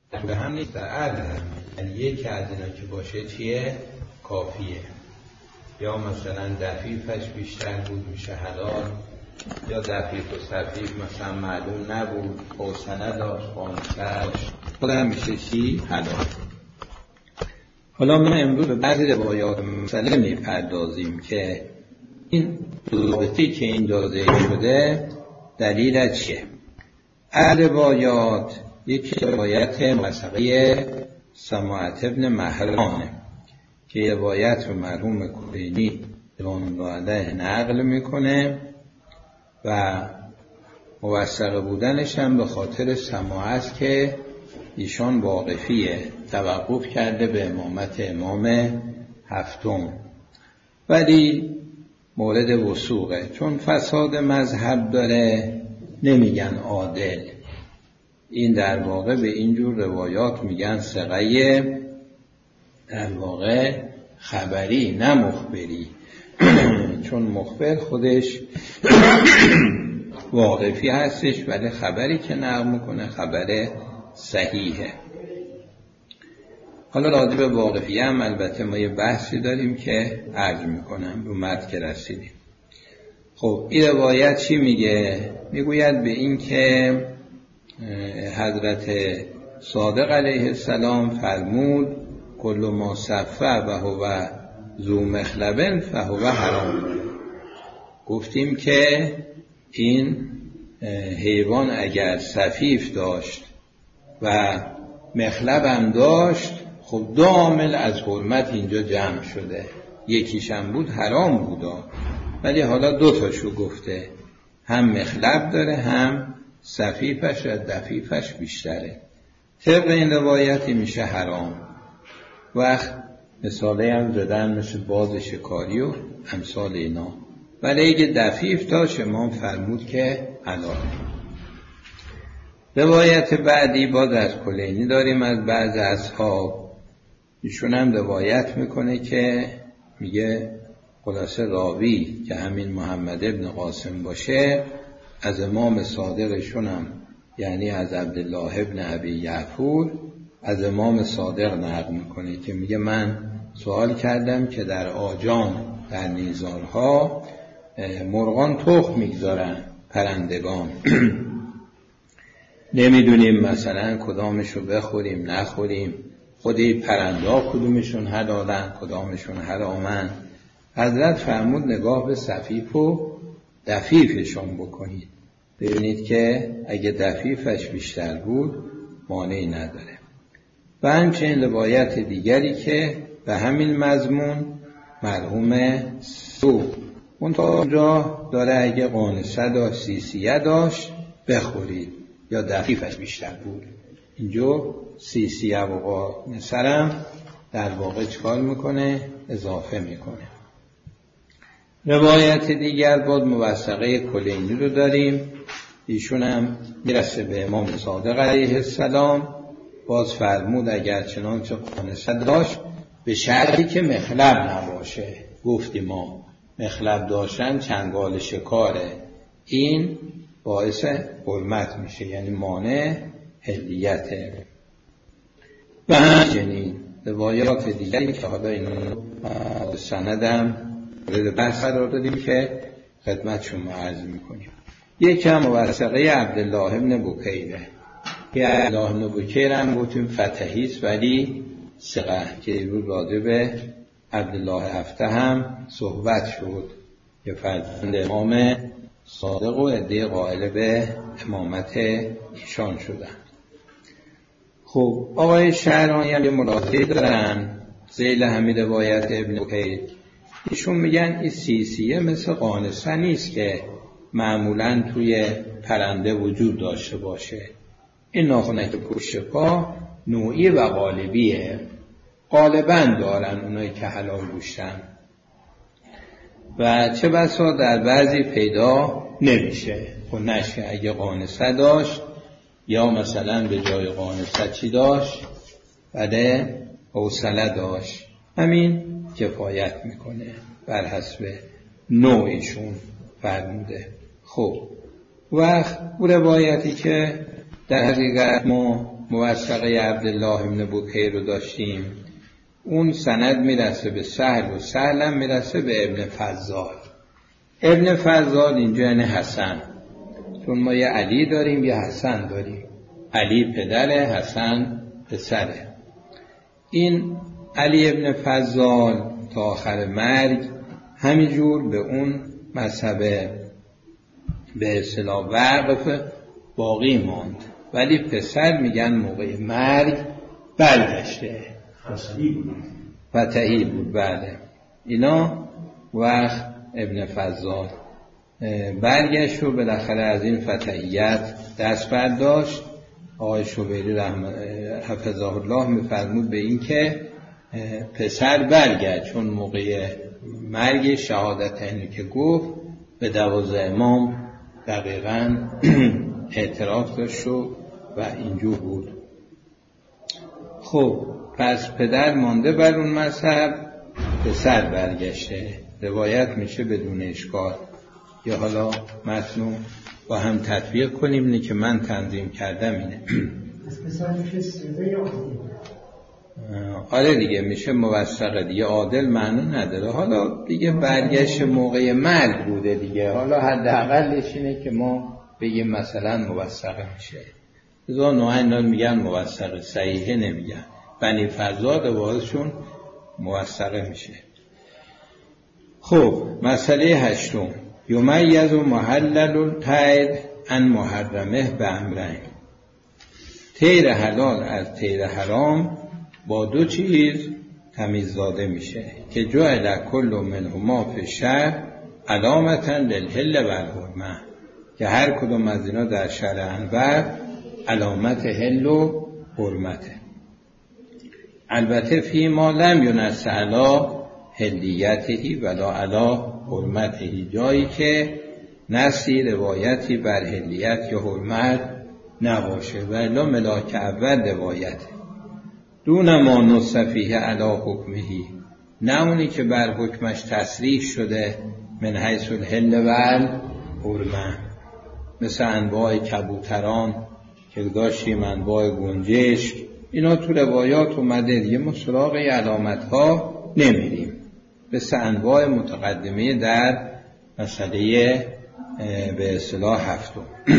به هم نیست، در عدل هم. یعنی یکی از اینا که باشه چیه؟ کافیه. یا مثلا دفیفش بیشتر بود میشه حلال، یا دفیف و صفیف مثلا معلوم نبود، حوصله داشت، خانسرش خود هم میشه چی؟ حلال. حالا ما امروز به بعضی روایات مسئله میپردازیم که این ضابطی که این داده شده دلیل چیه؟ روایات یک روایت موثقه سماعة ابن مهرانه که روایت رو مرحوم کلینی رحمه الله علیه نقل میکنه و موثق بودنش هم به خاطر سماع است که ایشان واقفیه، توقف کرده به امامت امام هفتم، ولی مورد وثوقه. چون فساد مذهب داره نمیگن عادل، این در واقع به اینجور روایات میگن ثقه، در واقع خبری نه مخبری چون مخبر خودش واقفی هستش، ولی خبری که نقل میکنه خبر صحیحه. حالا راجع به واقفی هم البته ما یه بحثی داریم که عرض میکنم رو متن که رسیدیم. خب این روایت چی میگه؟ میگوید به این که حضرت صادق علیه السلام فرمود کل ما صفه و هو ذو مخلب فهو حرام. گفتیم که این حیوان اگر صفیف داشت و مخلب هم داشت، خب دو عامل از حرمت اینجا جمع شده، یکیش هم بود حرام بودا، ولی حالا دو تاشو گفته، هم مخلب داره هم صفیفش و دفیفش بیشتره. طبق این روایتی میشه حرام. وقت مثاله هم زدن مثل باز شکاری و امثال اینا، ولی اگه دفیف داشت امام فرمود که حلال. روایت بعدی باز از کلینی داریم از بعض اصحاب، ایشون هم روایت میکنه که میگه خلاصه راوی که همین محمد ابن قاسم باشه از امام صادقشون هم، یعنی از عبدالله ابن ابی یعفور، از امام صادق نقل میکنه که میگه من سوال کردم که در آجام در نیزارها مرغان تخم میگذارن، پرندگان نمیدونیم مثلا کدامشو بخوریم نخوریم، خودی پرنده کدومشون حلالن کدامشون حرامن. حضرت فرمود نگاه به صفیف و دفیفشون بکنید، ببینید که اگه دفیفش بیشتر بود مانعی نداره. و همچنین روایت دیگری که به همین مضمون مرحوم سو اونجا داره اگه قانصه داشت سیسیه داشت بخورید یا دفیفش بیشتر بود. اینجا سیسیه و قانصه هم در واقع چکار میکنه؟ اضافه میکنه. روایت دیگر بود موثقه کلینی رو داریم، ایشون هم میرسه به امام صادق علیه السلام، باز فرمود اگر چنانچه قانصه داشت به شرطی که مخلب نباشه. گفتیم ما مخلب داشتن چنگال شکاره، این باعث حرمت میشه، یعنی مانع حلیته. و همچنین روایات دیگری که حالا اینو سندم مورد بحث قرار دادیم که خدمت شما عرض میکنیم. یکی هم موثقه عبدالله ابن بکیره که عبدالله ابن بکیر هم گفتیم فتحیست ولی ثقه، که رو راجع به عبدالله هفته هم صحبت شد که فرزند امام صادق و عده قائل به امامت ایشان شدن. خب آقای شهرانی هم یه ملاحظه دارن ذیل همین روایت ابن بکیر، ایشون میگن این سیسیه مثل قانصه نیست که معمولاً توی پرنده وجود داشته باشه. این ناخنک پشت پا نوعی و غالبیه، غالباً دارن اونایی که حلال گوشتن و چه بسا در بعضی پیدا نمیشه. خب نشه اگه قانصه داشت یا مثلا به جای قانصه چی داشت؟ بله حوصله داشت، همین کفایت میکنه بر حسب نوعشون فرموده. خب وقت او روایتی که در حقیقت ما موثقه عبدالله ابن بکیر رو داشتیم، اون سند میرسه به سهل و سهل هم میرسه به ابن فضال. ابن فضال اینجا یعنی حسن، چون ما یه علی داریم یه حسن داریم، علی پدره، حسن پسره. این علی ابن فضال تا آخر مرگ همینجور به اون مذهب به اصطلاح وقف باقی ماند، ولی پسر میگن موقع مرگ برگشته، فتحی بود. بله اینا وقت ابن فضال برگشت و بالاخره از این فتحیت دست برداشت. آقای شوبیری حفظه الله میفرمود به این که پسر برگشت، چون موقع مرگ شهادت اینو که گفت به 12 امام دقیقاً اعتراف داشت و اینجور بود. خب پس پدر مانده بر اون مذهب، پسر برگشته، روایت میشه بدون اشکال. یا حالا متنو با هم تطبیق کنیم، اینه که من تنظیم کردم اینه. از پسر میشه سیده یا عادل؟ آره دیگه میشه موثقه دیگه، عادل معنی نداره. حالا دیگه برگشت موقع مرگ بوده دیگه، حالا حداقلش اینه که ما بگیم مثلا موثقه میشه. ازا نوعی میگن موثقه، صحیحه نمیگن. بنی فضاد واسشون موثقه میشه. خب مسئله 8، یمیز محلل الطیر عن محرمه به امرین. طیر حلال از طیر حرام با 2 چیز تمیز داده میشه که جعل کل منهما فی الشرع علامتا للحل و الحرمه، که هر کدوم از اینا در شرع انور علامت حل و حرمته. البته فی ما لم ینص علی حلیته ولا علی حرمته، جایی که نصی روایتی بر حلیت یا حرمت نباشه، ولی ملاک اول روایته. دون ما نص فیه علی حکمه، نه اونی که بر حکمش تصریح شده من حیث الحل و الحرمه، مثل انواع کبوتران که داشتیم، انواع گنجشک، اینا تو روایات اومده دیگه، ما سراغ علامت ها نمیریم. مثل انواع متقدمه در مسئله به اصطلاح 7.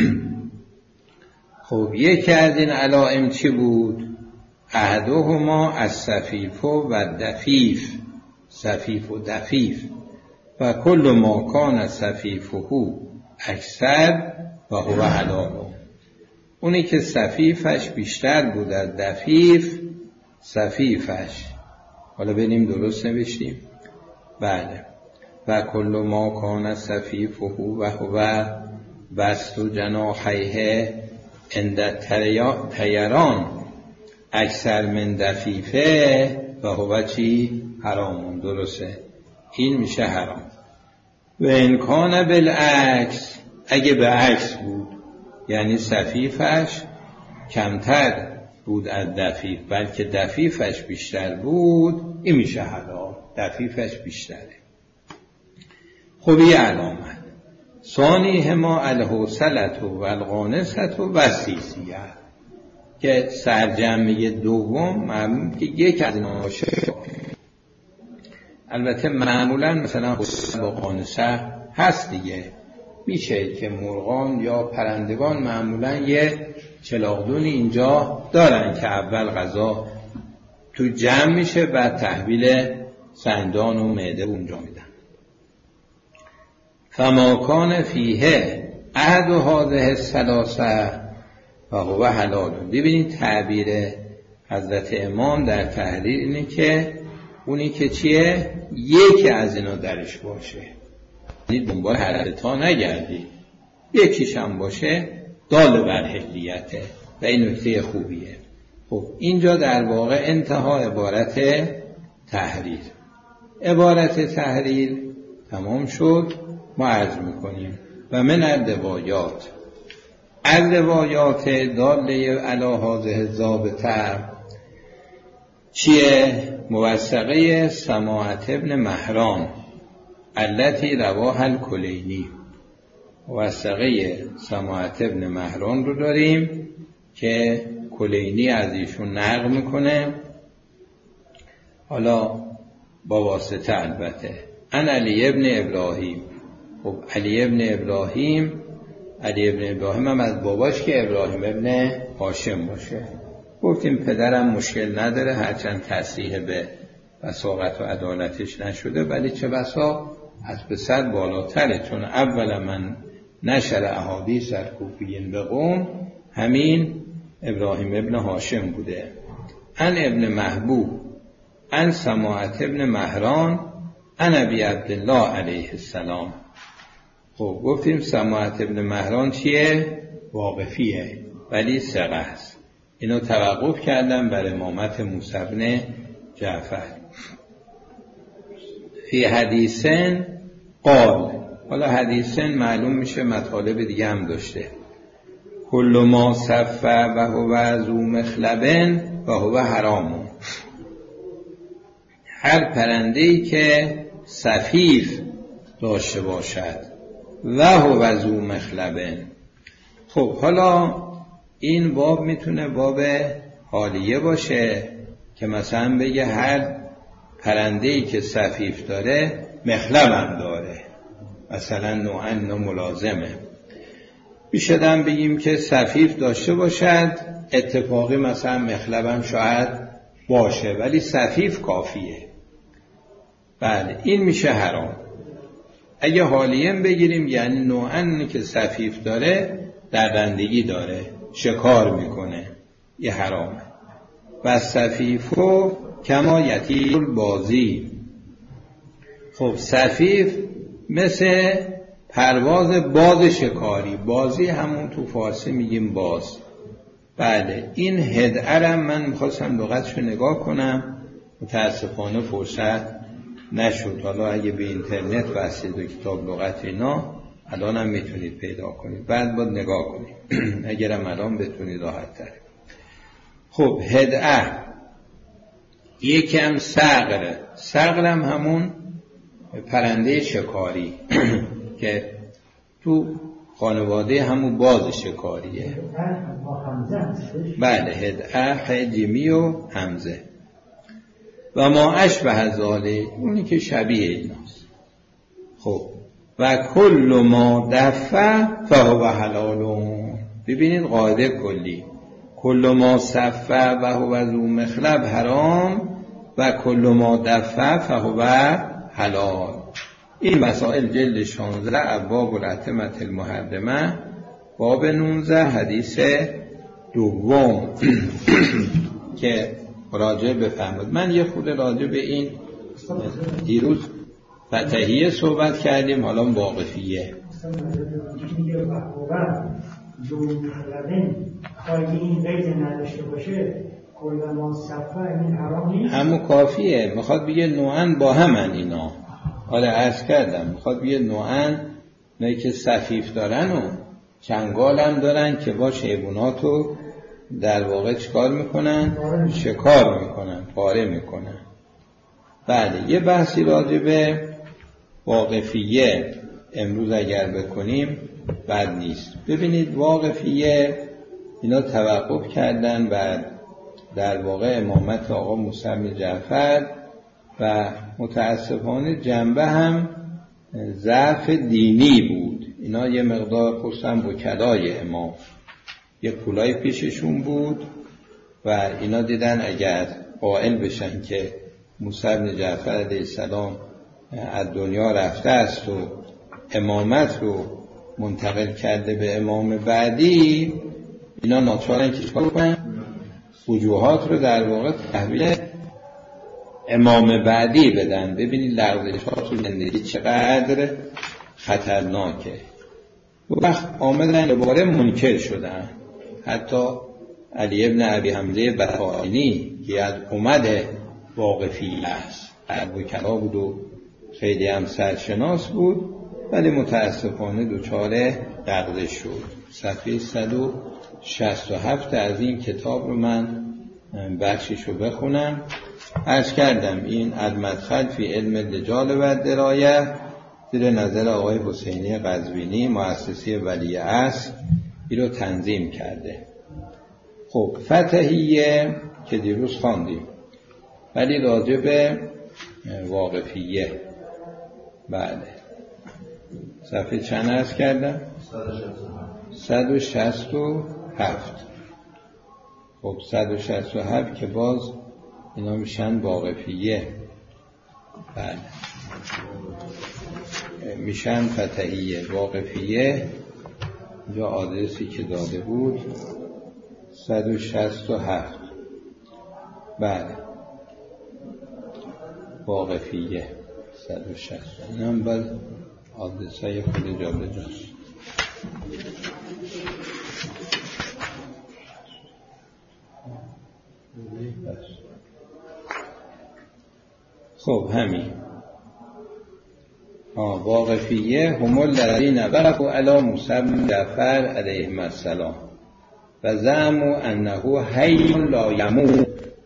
خب یکی از این علائم چی بود؟ احدهما از صفیف و دفیف، صفیف و دفیف، و کل ما کان صفیفه اکثر و هو حلال. اونی که صفیفش بیشتر بود از دفیف، صفیفش، حالا ببینیم درست نوشتیم. بله، و کل ما کان صفیفه و هو بسط جناحیه عند طیران اکثر من دفیفه و هو چی؟ حرامون. درسته، این میشه حرام. و این کان بالعکس، اگه به عکس بود، یعنی صفیفش کمتر بود از دفیف بلکه دفیفش بیشتر بود، این میشه حلال، دفیفش بیشتره. خب یه علامت ثانیه ما الحوصلت و القانصت و السیسیه، که سرجمه دوم معلوم که یک از اینا باشه. البته معمولا مثلا حوصله و قانصه هست دیگه، میشه که مرغان یا پرندگان معمولا یه چلاقدونی اینجا دارن که اول غذا تو جمع میشه، بعد تحویل سندان و معده اونجا میدن. فما کان فیه احد هذه الثلاثه فهو حلال. ببینید تعبیر حضرت امام در تحریر اینه که اونی که چیه؟ یکی از اینا درش باشه، یعنی دنبال حرکت ها نگردی، یکیش هم باشه دال بر حلیته، و این نکته خوبیه. خب اینجا در واقع انتها عبارت تحریر. عبارت تحریر تمام شد. ما عرض میکنیم و من الروایات، الروایات داله علی هذه الضابطه چیه؟ موثقه سماعت ابن مهران التي رواها الکلینی. موثقه سماعت ابن مهران رو داریم که کلینی از ایشون نقل میکنه، حالا با واسطه البته. ان علی ابن ابراهیم. خب علی ابن ابراهیم هم از باباش که ابراهیم ابن هاشم باشه. گفتیم پدرم مشکل نداره، هرچند تصریح به وثاقت و عدالتش نشده، ولی چه بسا از پسر بالاتره، چون اول من نشر احادیث الکوفیین به قوم همین ابراهیم ابن هاشم بوده. ان ابن محبوب ان سماعت ابن مهران ان ابی عبدالله علیه السلام. خب گفتیم سماعت ابن مهران چیه؟ واقفیه ولی ثقه است. اینو توقف کردم بر امامت موسی بن جعفر. فی حدیثن قال. حالا حدیثن معلوم میشه مطالب دیگه هم داشته. کل ما صف و هو ذو مخلب و هو حرام. هر پرنده‌ای که صفیف داشته باشد و هو ذو مخلب. خب حالا این باب میتونه باب حالیه باشه که مثلا بگه هر پرنده‌ای که صفیف داره مخلب هم داره، مثلا نوعن و ملازمه. بیشترم بگیم که صفیف داشته باشد، اتفاقی مثلا مخلب هم شاید باشه ولی صفیف کافیه. بله این میشه حرام. اگه حالیم بگیریم یعنی نوعن که صفیف داره درندگی داره، شکار میکنه، یه حرامه. و صفیفو کما یطیر بازی. خب صفیف مثل پرواز باز شکاری، بازی همون تو فارسی میگیم باز. بله این هدعرم من میخواستم لغتشو نگاه کنم، متاسفانه فرصت نشد. حالا اگه به اینترنت وصلید و کتاب لغت اینا الان هم میتونید پیدا کنید، بعد باید نگاه کنید اگرم الان بتونید راحت تر. خب هدعه یکم صقر هم همون پرنده شکاری که تو خانواده همون باز شکاریه. بله هدعه جیمی و همزه. و ما اشبه ذالک اونی که شبیه ایناست. خب و کل ما دفع فهو حلال. ببینید قاعده کلی، کل ما صفع و هو ذو مخلب حرام و کل ما دفع فهو حلال. این مسائل جلد 16 ابواب الاتمه المحرمه باب 19 حدیث دوم که راجع بفرمود. من یه خود راجع به این دیروز فتحیه صحبت کردیم، حالا واقفیه. همون کافیه. میخواد بگه نوعن با همن اینا. حالا عرض کردم میخواد بگه نوعن نه که صفیف دارن و چنگال هم دارن که با حیواناتو در واقع چکار میکنن؟ شکار میکنن، پاره میکنن. بله یه بحثی راجع به واقفیه امروز اگر بکنیم بد نیست. ببینید واقفیه اینا توقف کردن و در واقع امامت آقا موسی بن جعفر و متاسفانه جنبه هم ضعف دینی بود. اینا یه مقدار خصوصا وکلای امام یه پولای پیششون بود و اینا دیدن اگر قائل بشن که موسی بن جعفر علیه السلام از دنیا رفته است و امامت رو منتقل کرده به امام بعدی، اینا ناچارن که چکار کنن؟ وجوهات رو در واقع تحویل امام بعدی بدن. ببینید لغزشات تو زندگی چقدر خطرناکه. وقت آمدن دوباره منکر شدن. حتی علی ابن ابی حمزه بطائنی که از اومد واقفی است، وکلا بود و خیلی هم سرشناس بود، ولی متاسفانه دچار لغزش شد. صفحه 167 از این کتاب رو من بخشش رو بخونم. عرض کردم این المدخل فی علم الرجال و الدرایه زیر نظر آقای حسینی قزوینی مؤسسی ولی عصر این رو تنظیم کرده. خب فتحیه که دیروز خواندیم، ولی راجع به واقفیه. بله صفحه چند عرض کردم؟ 167. خب 167 که باز اینا میشن واقفیه. بله میشن فتحیه. واقفیه اینجا آدرسی که داده بود 167. بله واقفیه 160. این هم باز آدرس های خود جابه جاست. خب همین واقفیه هم الذین وقفوا علی موسی بن جعفر علیه السلام و زعموا انه حی لا یموت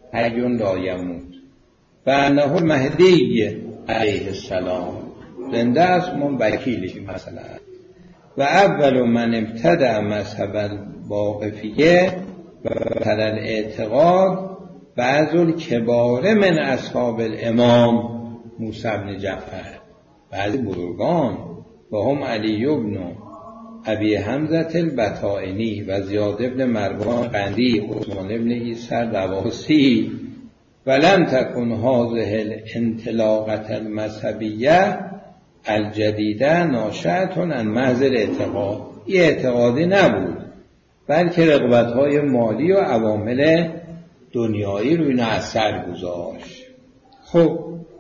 و انه المهدی علیه السلام زنده است وکیلش مثلا. و اول من ابتدع مذهب الواقفیه و تر الاعتقاد بعض الکبار من اصحاب الامام موسی بن جعفر، بعضی بزرگان و هم علی بن ابی حمزه البطائنی و زیاد بن مروان قندی و عثمان بن عیسی رواسی ولم تکن هذه الانطلاقه المذهبیه الجدیده ناشئه عن محض الاعتقاد. این اعتقادی نبود بلکه رغبت‌های مالی و عوامل دنیایی روی اینا اثر گذاشت. خب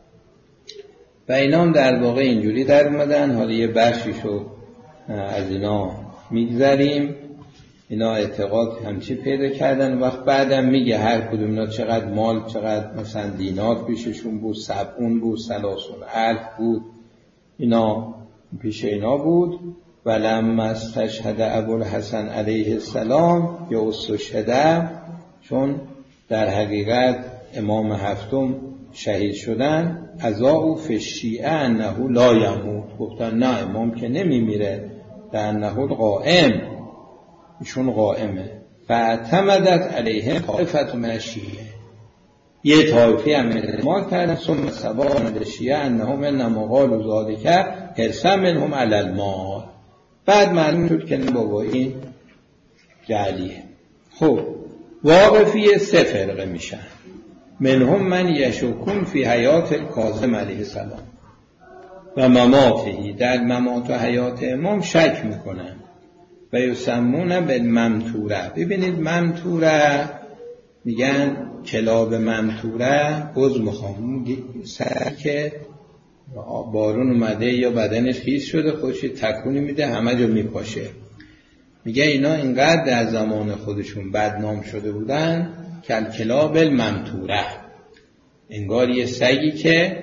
و اینا هم در واقع اینجوری در اومدن. حالا یه بخشیشو از اینا میگذاریم. اینا اعتقاد همچی پیدا کردن. وقت بعدم میگه هر کدوم اینا چقدر مال، چقدر مثلا دینار پیششون بود، 70 بود، 30,000 بود، اینا پیش اینا بود. ولما استشهد ابوالحسن علیه السلام یا استشهد، چون در حقیقت امام هفتم شهید شدن، اذاعوا فی الشیعه انه لا یموت، گفتن نه امام که نمیمیره، در انه القائم، ایشون قائمه. فاعتمدت علیه طائفه من الشیعه، یه طایفه هم اعتماد کردن. ثم سبان الشیعه انهم انما قالوا ذلك حرصا منهم علی المال. بعد معلوم شد که بابا این جعلیه. خب واقفی 3 فرقه میشن. منهم من یشکون فی حیات الکاظم علیه السلام و مماته، در ممات و حیات امام شک میکنن. و یسمون بالممتوره. ببینید ممتوره میگن کلاب ممتوره، عضو میخوام سر که بارون اومده یا بدنش خیس شده خودش تکونی میده همه جا میپاشه. میگه اینا اینقدر در زمان خودشون بدنام شده بودن که کلاب الممتوره، انگار یه سگی که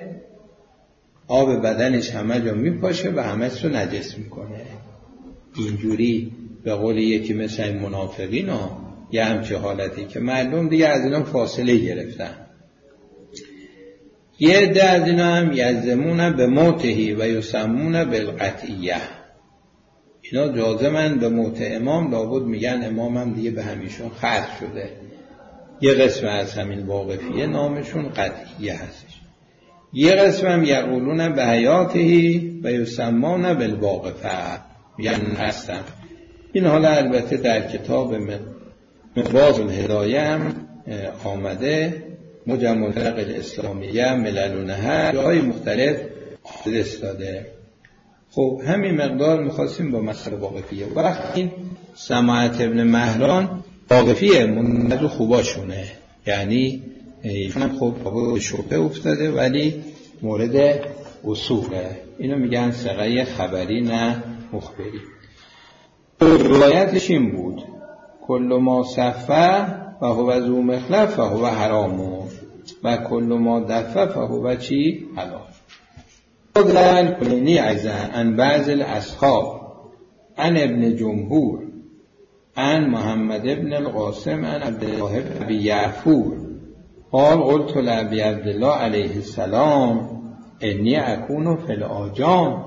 آب بدنش همه جا میپاشه و همه رو نجس میکنه. اینجوری به قول یکی مثل این منافقین یه همچه حالتی که مردم دیگه از اینا فاصله گرفتن. یه عده از اینا هم یزمون به موتهی و یسمون بالقطعیه، اینا جازمن به موت امام، لابد میگن امام هم دیگه به همیشون ختم شده. یه قسم از همین واقفیه نامشون قطعیه هستش. یه قسم هم یقولون به حیاتهی و یسمون بالواقفه، یعنی هستن. این حالا البته در کتاب مقباض الهدایه هم آمده، مجمع الفرق الاسلامیه ملل و نهر، جاهای مختلف آدرس داده. خب همین مقدار میخواستیم با مسئله واقفیه. وقت این سماعت ابن مهران واقفیه، منظور خوباشونه، یعنی ایشون هم خب به شبهه افتاده ولی مورد اصوله. اینو میگن ثقه خبری نه مخبری. روایتش این بود کل ما صفه و هو ذو مخلف و هو حرام و کل ما دفه فهو چی؟ حلال. قدر کلینی عزن ان بعض الاصحاب ان ابن جمهور ان محمد ابن القاسم ان عبدالله ابن یعفور قال قلت لابی عبدالله علیه السلام انی اکون فی الآجام،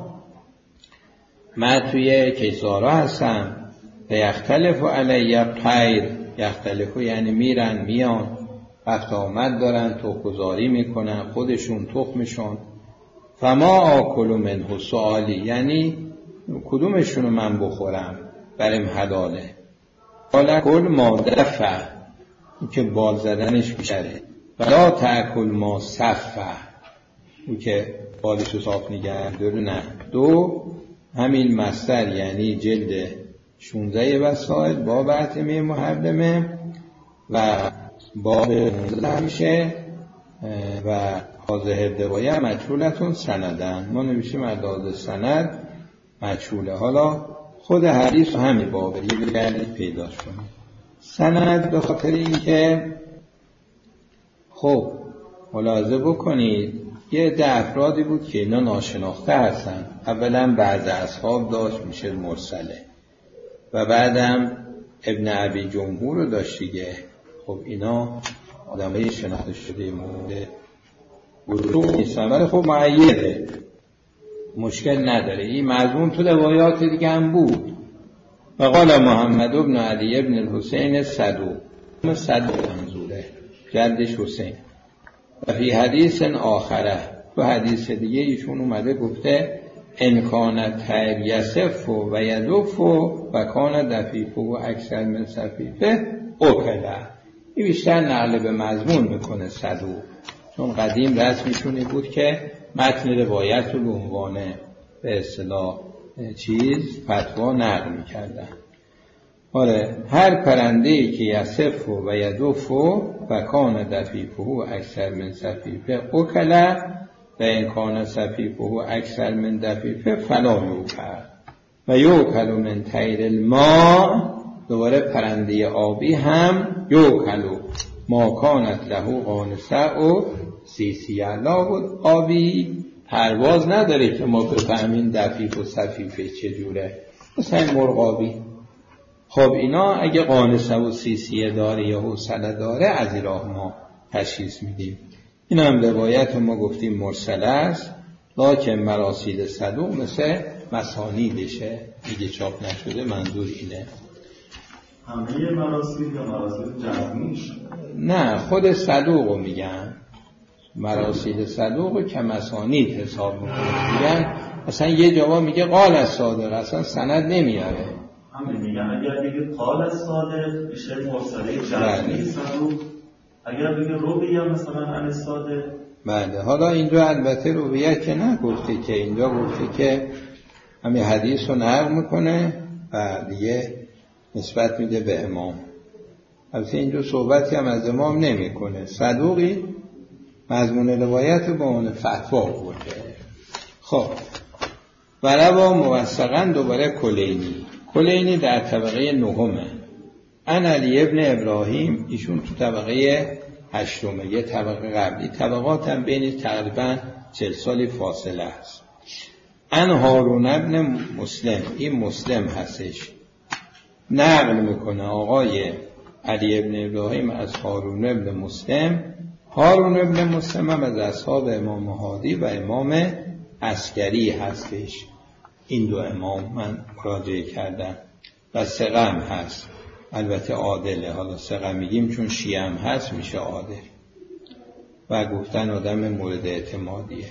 من توی کیسارا هستم، و یختلف علی الطیر یختلفو یعنی میرن میان، رفت آمد دارن، تخم‌گذاری میکنن خودشون تخمشون. فما آکل منه سوالی، یعنی کدومشونو من بخورم بریم حلاله. قال کل ما دفع، اون که بال زدنش بیشتره. ولا تأکل ما صفه، اون که بالشو صاف نگه داره. نه. دو، همین مصدر یعنی جلد 16 وسائل باب اطعمه محرمه و باب 19 میشه و حاضر روایه مجهولتون سندن. ما نمیشه مداد سند مجهوله. حالا خود حدیث همین بابه یه بگردید پیداش کنید. سند به خاطر این که خب ملاحظه بکنید یه ده افرادی بود که اینا ناشناخته هستن. اولا بعض اصحاب داشت میشه مرسله و بعدم ابن ابی جمهور رو داشت دیگه. خب اینا آدمای شناخته شده مورد گروه نیستن، ولی خب معیده مشکل نداره. این مضمون تو روایات دیگه هم بود. و قال محمد بن علی بن الحسین صدوق منظوره جدش حسین. و فی حدیث آخره، تو حدیث دیگه ایشون اومده گفته ان کان تیر یصف و یدف و کان دفیف و اکثر من صفیفه اوکله. این بیشتر نقل به مضمون میکنه صدوق، چون قدیم رسمیشونی بود که متن روایت رو به عنوان به اصطلاح فتوا نقل میکردن. آره، هر پرنده‌ای که یصف و یدف و کان دفیفه اکثر من صفیفه اوکله و این کان صفیفه اکثر من دفیفه فلا یوکل و یوکل من طیر الماء. دوباره پرنده آبی هم یوکلو ما کانت له قانصه و سیسیه. لا بود آبی پرواز نداره که ما بفهمیم دفیف و صفیفه چجوره، مثلا مرغابی. خب اینا اگه قانصه و سیسیه داره یا حوصله داره از این راه ما تشخیص میدیم. این هم روایت ما گفتیم مرسله است، لکن مراسیل صدوق مثل مسانیدشه دیگه چاپ نشده. منظور اینه همه مراسیل یا مراسیل جزمیش؟ نه، خود صدوق رو میگن. مراسیل صدوق رو که مسانید حساب میگن. اصلا یه جواب میگه قال از صادق، اصلا سند نمیاره. همین میگن اگر بگه قال از صادق میشه مرسله جزمی صدوق، اگر بگه رویه مثلا عن صادق. بله. حالا اینجا البته رویه که نگفته، که اینجا گفته که همین حدیث رو نقل میکنه و دیگه نسبت میده به امام. البته اینجا صحبتی هم از امام نمیکنه. صدوقی مضمون روایت رو به عنوان فتوا برده. خب برای موثقا دوباره کلینی در طبقه نهمه. ان علی ابن ابراهیم، ایشون تو طبقه هشتمه، یه طبقه قبلی. طبقات هم بین تقریبا 40 سالی فاصله است. ان هارون ابن مسلم، این مسلم هستش، نقل میکنه آقای علی ابن ابراهیم از هارون ابن مسلم. هارون ابن مسلم هم از اصحاب امام هادی و امام عسکری هستش. این دو امام من مراجعه کردم و ثقه هست، البته عادله. حالا ثقه میگیم چون شیعه هم هست میشه عادل و گفتن آدم مورد اعتمادیه.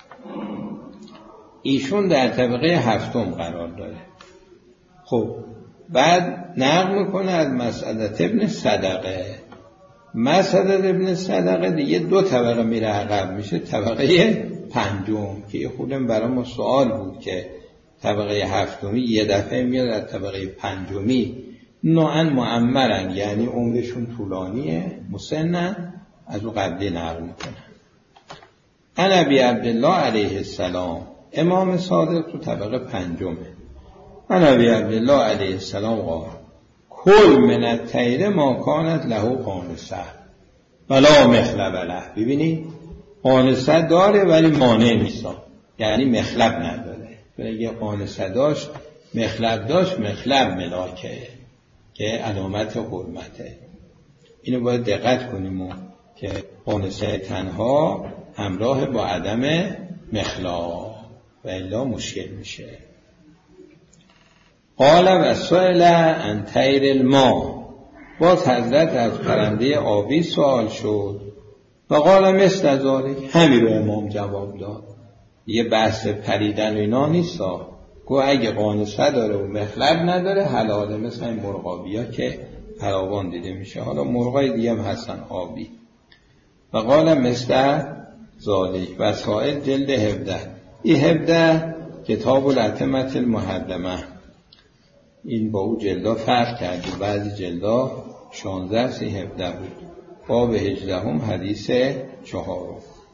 ایشون در طبقه هفتم قرار داره. خب بعد نقل میکنه از مسعدة ابن صدقه. مسعدة ابن صدقه دیگه دو طبقه میره عقب، میشه طبقه پنجم، که یه خودم برای ما سوال بود که طبقه هفتمی یه دفعه میاد از طبقه پنجمی. نوعا معمرن، یعنی عمرشون طولانیه، مسنن، از او قبلی نقل میکنن. ان ابی عبدالله علیه السلام، امام صادق تو طبقه پنجمه. ان ابی عبدالله علیه السلام قال کل من الطیر ما کانت له قانصه ولا مخلب له. ببینید قانصه داره ولی مانع نیست، یعنی مخلب نداره. اگه قانصه داشت مخلب داشت، مخلب ملاکه که علامت حرمته. اینو باید دقت کنیم که قانصه تنها همراه با عدم مخلاب و الا مشکل میشه. قال و سئل عن طیر الماء، باز حضرت از پرنده آبی سوال شد و قال مثل ذالک، همین رو امام جواب داد. یه بحث پریدن و اینا نیستا، گو اگه قانصه داره و مخلب نداره حلاله، مثل این مرغابی ها که فراوان دیده میشه. حالا مرغای دیگه هم هستن آبی. و قال مثل ذالک وسائل جلد 17. این 17 کتاب الاتمة المحرمه، این با او جلدا فرق کرد، بعضی جلدا 16 سی 17 بود. باب 18 حدیث 4.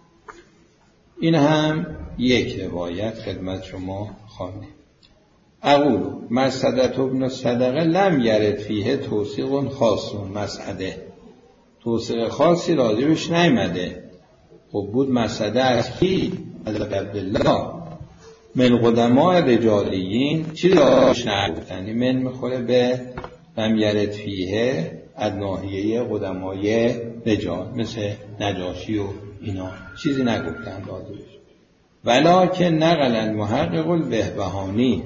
این هم یک روایت خدمت شما خواندیم. اقول مسعدة ابن صدقه لم یرد فیه توثیق خاص. مسعده توثیق خاصی راجبش نیامده. خب بود مسعده از کی؟ از عبدالله من قدماء رجالیین. چیزی راجبش نگفتن، من میخوره به لم یرد فیه از ناحیه قدمای رجال، مثل نجاشی و اینا چیزی نگفتن راجبش. ولکن نقل المحقق البهبهانی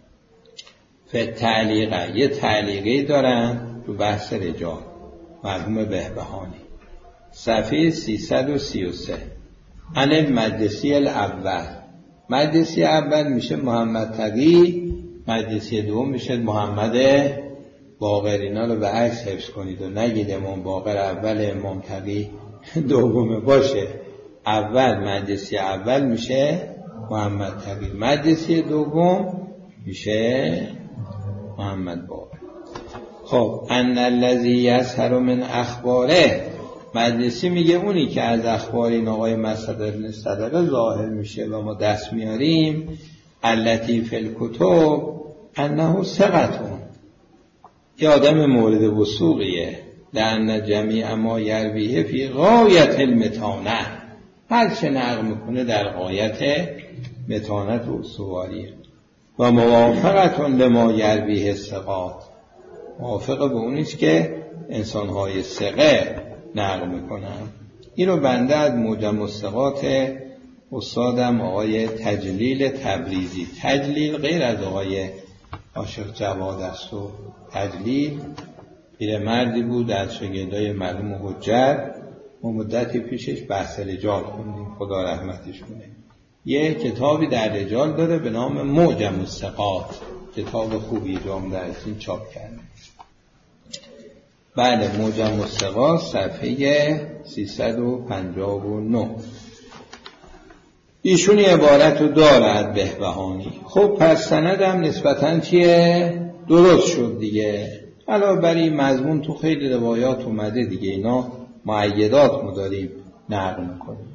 فی تعلیقه، یه تعلیقی دارن تو بحث رجال، مرحوم بهبهانی، صفحه 333. عن المجلسی الاول، مجلسی اول میشه محمد تقی، مجلسی دوم میشه محمد باقر. اینا رو به عکس حفظ کنید و نگید امام باقر اول امام تقی دومه باشه. اول مجلسی اول میشه محمد تقی، مجلسی دوم میشه محمد باقر. خب ان الذی یظهر من اخباره، مجلسی میگه اونی که از اخبار این آقای مسعد بن صدقه ظاهر میشه و ما دست میاریم، التی فی الکتب انه ثقتون، یه آدم مورد وثوقیه، لأن جمیع ما یرویه فی غایت المتانه، هر چه نقل میکنه در غایت متانت و استواریه. و موافقتون لما یرویه ثقات، موافق به اونیست که انسانهای ثقه نقل میکنن. اینو بنده از معجم الثقات استادم آقای تجلیل تبریزی، تجلیل غیر از آقای عاشق جواد است و تجلیل پیرمردی بود از شاگردای مرحوم حجت، ما مدتی پیشش بحث رجال خوندیم، خدا رحمتش کنه. یه کتابی در رجال داره به نام معجم الثقات، کتاب خوبی جام درسین چاپ کرده. بله، معجم الثقات صفحه 359. ایشون عبارت رو دارد بهبهانی. خب پس سندم نسبتاً چیه؟ درست شد دیگه. علاوه بر این مضمون تو خیلی روایات اومده دیگه، اینا مؤیدات ما داریم نقل میکنیم.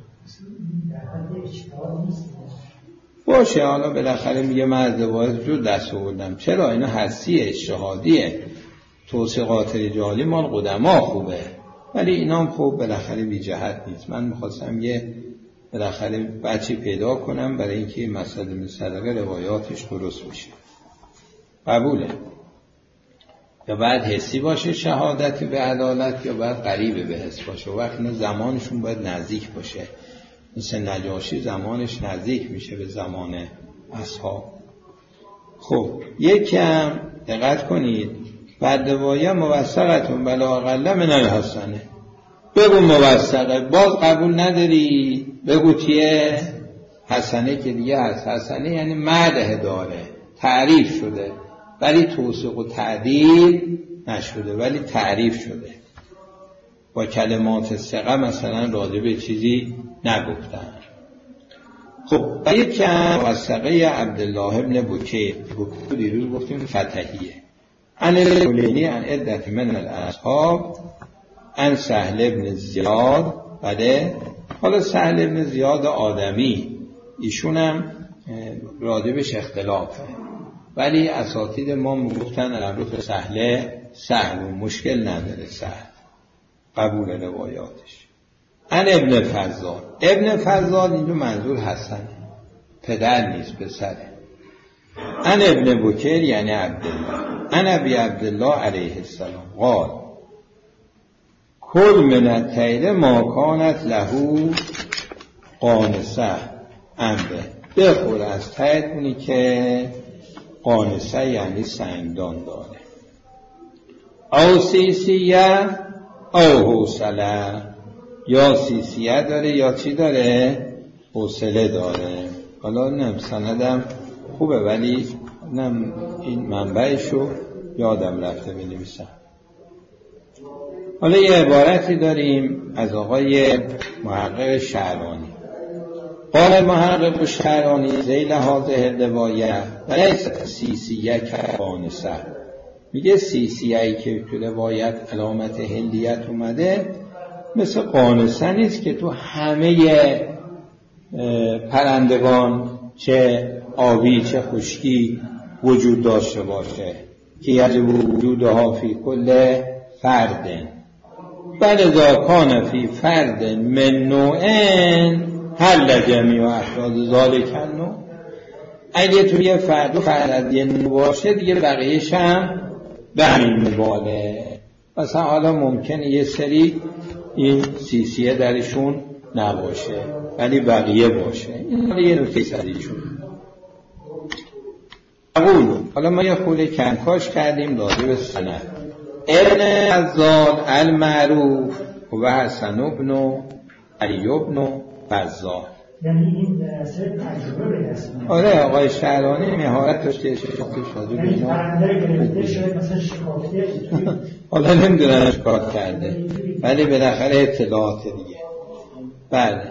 باشه، حالا بالاخره میگه من از روایات جو دست آوردم. چرا؟ اینا حسیه، اجتهادیه. توثیقات رجالی مال قدما خوبه، ولی اینا هم خب بالاخره بی جهت نیست. من میخواستم یه بالاخره بچی پیدا کنم برای اینکه مسعد بن صدقه روایاتش درست بشه. قبوله؟ یا باید حسی باشه شهادت به عدالت، یا باید قریب به حس باشه. و وقتی زمانشون باید نزدیک باشه. مثل نجاشی زمانش نزدیک میشه به زمان اصحاب. خب یکم دقت کنید. بعد روایه موثقتون بلا اقل من الحسنه، بگو موثقه، باز قبول نداری بگو چیه؟ حسنه که دیگه هست. حسنه یعنی مدح داره، تعریف شده، ولی توثیق و تعدیل نشده، ولی تعریف شده. با کلمات ثقه مثلا راجع به چیزی نگفتن. خب یک موثقه عبدالله ابن بکیر، دیروز گفتیم فتحیه. عن الکلینی عن عدت من الاصحاب عن سهل ابن زیاد. بله، حالا سهل ابن زیاد آدمی ایشون هم راجبش اختلافه، ولی اساتید ما میگفتن الامر سهل و مشکل نداره، سهل قبول روایاتش. عن ابن فضال، ابن فضال اینجا منظور حسن، پدر نیست پسره. عن ابن بکر یعنی عبدالله. عن ابی عبدالله علیه السلام قال کل من الطیر ما کانت له قانصه انبه، بخور از طیر اونی که قانصه یعنی سنگدان داره. او سیسیه او حوصله، یا سیسیه داره یا چی داره؟ حوصله داره. حالا نم سندم خوبه ولی نم این منبعشو یادم رفته بنویسم. حالا یه عبارتی داریم از آقای محقق شعرانی. قال المحقق شعرانی ذیل هذه الروایه ولیس سیسیه کانسه. میگه سیسیه‌ای که تو روایت علامت هندیت اومده مثل قانصه نیست که تو همه پرندگان چه آبی چه خشکی وجود داشته باشه که یجب وجودها فی کل فرد، بل اذا کان فی فرد من نوعین حل جمیع افراد ذالک النوع. اگه توی یه فرد یه نوع باشه دیگه بقیه‌ش هم به همین مباله. مثلا حالا ممکنه یه سری این سیسیه درشون نباشه ولی بقیه باشه. این یه نکته سریشون. حالا ما یه خورده کنکاش کردیم راجع به سند. ابن فضال المعروف و حسن ابن علی ابن فضال. یعنی این سر تجربه به دست میاد. آره آقای شعرانی مهارت داشته شکافته شده یعنی پرنده گرفته شاید مثلا شکافته حالا نمیدونم شکار کرده ولی بالاخره اطلاعات دیگه. بله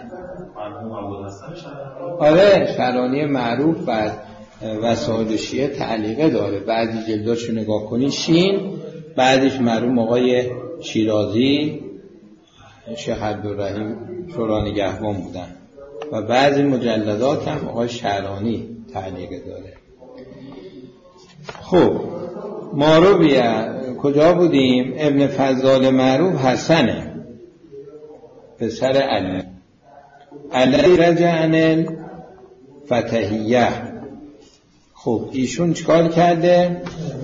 آره شعرانی معروف بعد وسائل شیعه تعلیقه داره. بعضی جلداشو نگاه کنی شین، بعدش مرحوم آقای شیرازی شیخ عبدالرحیم شورانگهبان بودن و بعضی مجلدات هم آقای شعرانی تعلیقه داره. خب ما رو کجا بودیم؟ ابن فضال معروف حسنه پسر علی رجع عن الفتحیه. خب ایشون چکار کرده؟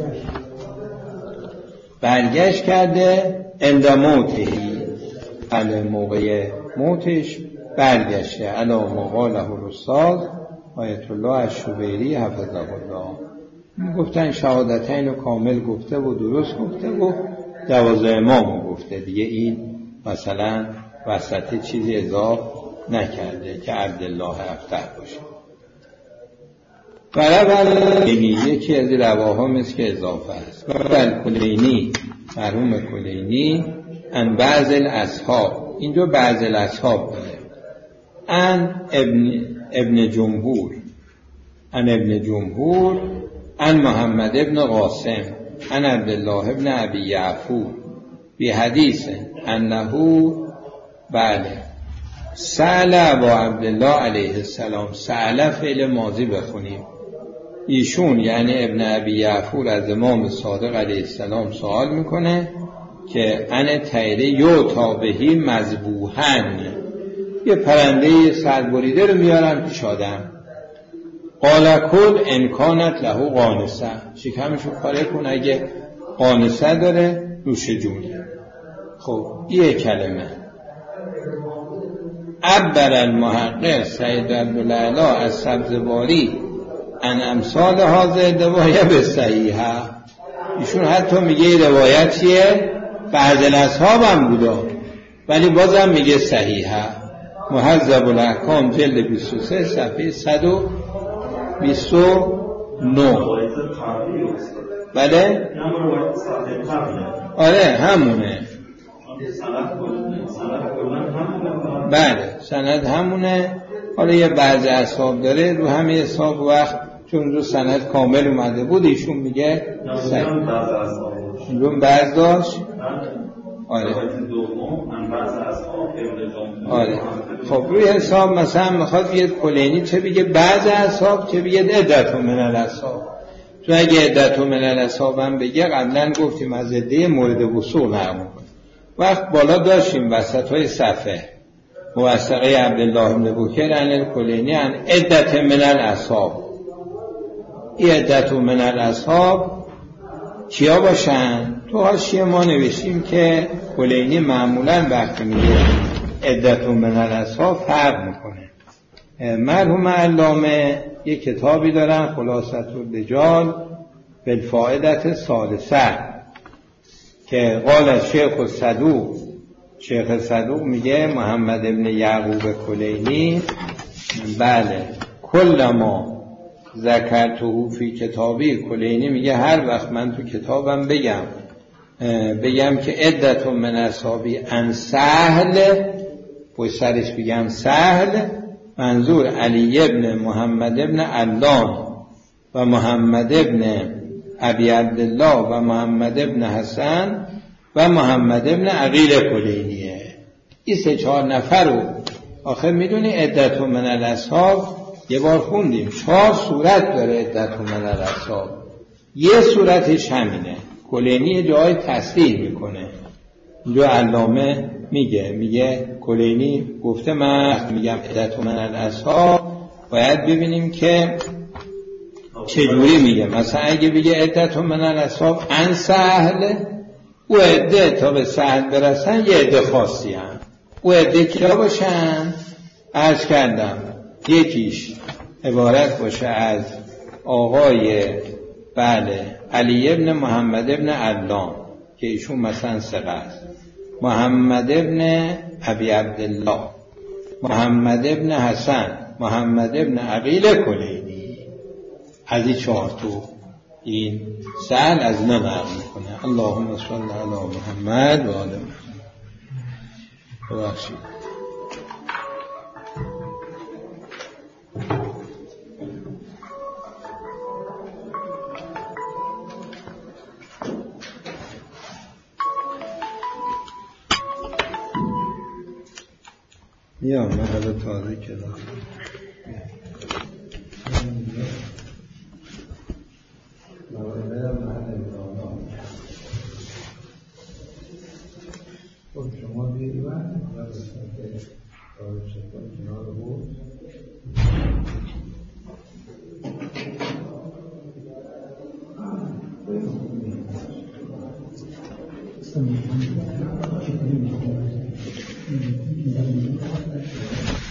برگشت کرده عند موتهی، علی موقع موتش برگشته. علی مقاله الاستاذ آیت الله الشبیری حفظه الله. گفتن شهادتین رو کامل گفته و درست گفته و 12 امام گفته دیگه. این مثلا وسط چیزی اضافه نکرده که عبدالله افتح باشه. برای یکی از رواها مثل که اضافه است. برای کلینی مرحوم کلینی ان بعض الاصحاب، اینجا بعض الاصحاب بوده، ان ابن جمهور ان محمد ابن قاسم ان عبدالله ابن ابی یعفور بی حدیث انه بله سأل ابا عبدالله علیه السلام. سأل فعل ماضی بخونیم. ایشون یعنی ابن ابی یعفور از امام صادق علیه السلام سوال میکنه که ان طیره یوتا بهی مذبوحن، یه پرنده سربریده رو میارم پیش آدم. قال کل انکانت له قانصه، شکمشو پاره کن اگه قانصه داره نوش جونی. خب یه کلمه. عبر المحقق سید عبدالعلا از سبزواری ان امثال هذه روایه به صحیحه. ایشون حتی میگه روایت چیه؟ بعض الاصحاب هم بوده ولی بازم میگه صحیحه. مهذب الاحکام جلد 23 صفحه 129. بله؟ آره همونه. بله سند همونه. حالا یه بعض اصحاب داره رو همه اصحاب وقت چون رو سند کامل اومده بود ایشون میگه رو بعض داشت. آره آره. خب روی حساب مثلا میخواد یه کلینی چه بگه بعض اصحاب چه بگه عدت من الاصحاب. تو اگه عدت من الاصحاب هم بگه قبلا گفتیم از عده مورد وصول نرمون وقت بالا داشتیم وسط های صفحه موثقه عبدالله بن بکر عن الکلینی عن عدت من الاصحاب. این عدت من الاصحاب کیا باشن؟ تو حاشیه ما نوشتیم که کلینی معمولا وقتی میگه عدت من الاصحاب فرق میکنه. مرحوم علامه یک کتابی دارن خلاصة الرجال بالفائدة الثالثه که قال شیخ صدوق میگه محمد ابن یعقوب کلینی بله کل ما ذکرته فی کتابی، کلینی میگه هر وقت من تو کتابم بگم که عدت من اصحابی ان سهل، پشت سرش بگم سهل، منظور علی ابن محمد ابن علان و محمد ابن ابی عبدالله و محمد ابن حسن و محمد ابن عقیل کلینیه. این 3-4 نفر رو آخر میدونی عدت من الاصحاب یه بار خوندیم 4 صورت داره عدت من الاصحاب، یه صورتش همینه. کلینی جای تصریح میکنه، اینجا علامه میگه کلینی گفته من میگم عدت من الاصحاب، باید ببینیم که چجوری میگه. مثلا اگه بگه عدت من الاصحاب ان سهل، او عده تا به سهل برسن یه عده خاصی هم، او عده کیا باشن؟ عرض کردم یکیش عبارت باشه از آقای علی ابن محمد ابن علان که ایشون مثلا ثقه است، محمد ابن ابی عبدالله، محمد ابن حسن، محمد ابن عقیل کلینی. از این 4 تو این سهل از اینا نقل میکنه. اللهم صل علی محمد و آل محمد. ببخشید یا مقاله تازه کردم. شما بیایی من کنار بود Thank you.